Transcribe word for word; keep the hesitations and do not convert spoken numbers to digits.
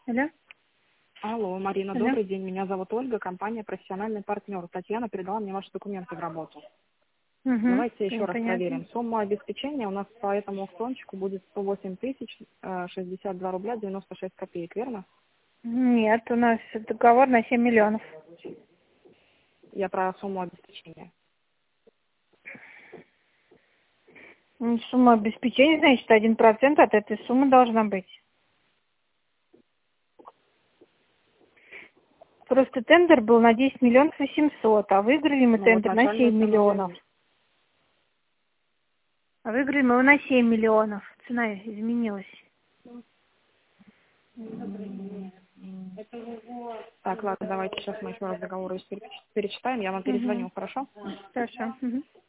Алло. Алло, Марина, Алло. добрый день. Меня зовут Ольга, компания «Профессиональный партнер». Татьяна передала мне ваши документы в работу. Угу. Давайте еще раз Понятно. проверим. Сумма обеспечения у нас по этому аукциончику будет сто восемь тысяч шестьдесят два рубля девяносто шесть копеек, верно? Нет, у нас договор на семь миллионов. Я про сумму обеспечения. Ну, Сумма обеспечения, значит, один процент от этой суммы должна быть. Просто тендер был на десять миллионов восемьсот, а выиграли мы Ну вот тендер на начальная семь цена я миллионов. вижу. А выиграли мы его на семь миллионов. Цена изменилась. Так, ладно, давайте сейчас мы еще раз договор перечитаем. Я вам Угу. перезвоню, хорошо? Хорошо. Угу.